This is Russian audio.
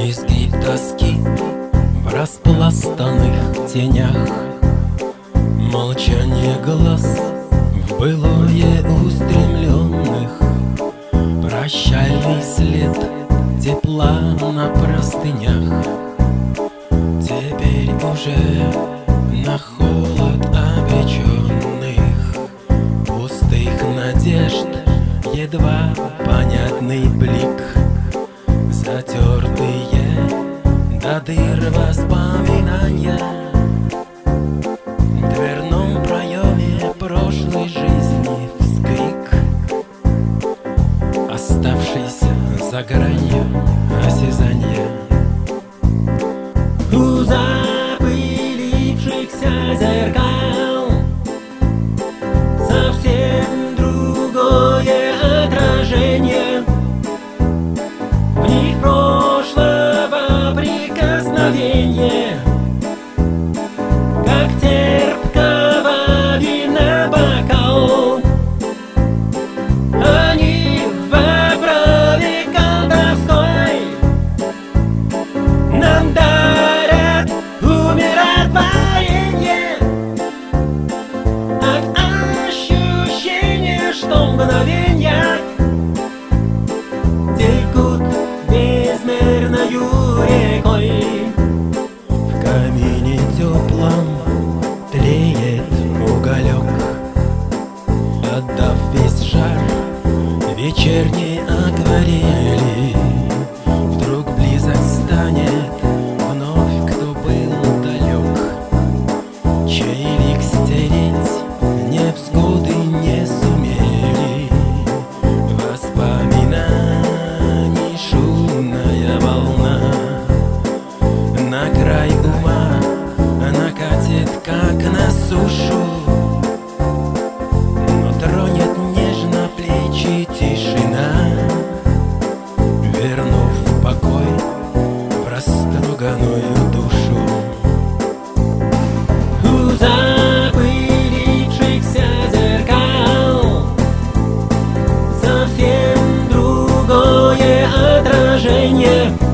изгиб тоски в распластанных тенях, молчание глаз в былое устремленных, прощальный след тепла на простынях. Теперь уже на холод обреченных, пустых надежд едва понятный блик, затертые до дыр воспоминания в дверном проеме прошлой жизни вскрик, оставшийся за гранью осязания. У запылившихся зеркал совсем другое отражение, в них прошлого прикосновения, как терпкого вина бокал. Они в оправе колдовской нам дарят умиротворение от ощущения, что мгновенья текут безмерною рекой. В камине теплом тлеет уголек, отдав весь жар вечерней акварели. Вдруг близость станет вновь, кто был далек, чей лик стереть невзгоды не сумели. Воспоминаний шумная волна на край ума накатит, как на сушу, но тронет нежно плечи тишина, вернув покой в растроганную душу. У запылившихся зеркал совсем другое отражение,